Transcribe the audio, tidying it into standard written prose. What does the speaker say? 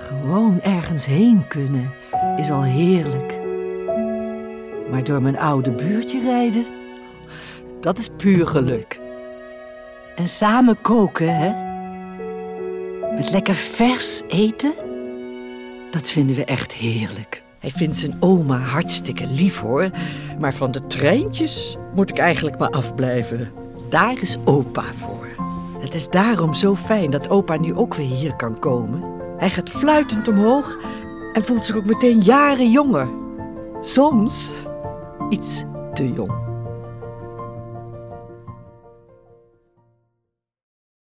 Gewoon ergens heen kunnen is al heerlijk. Maar door mijn oude buurtje rijden, dat is puur geluk. En samen koken, hè? Met lekker vers eten, dat vinden we echt heerlijk. Hij vindt zijn oma hartstikke lief, hoor. Maar van de treintjes moet ik eigenlijk maar afblijven. Daar is opa voor. Het is daarom zo fijn dat opa nu ook weer hier kan komen. Hij gaat fluitend omhoog en voelt zich ook meteen jaren jonger. Soms iets te jong.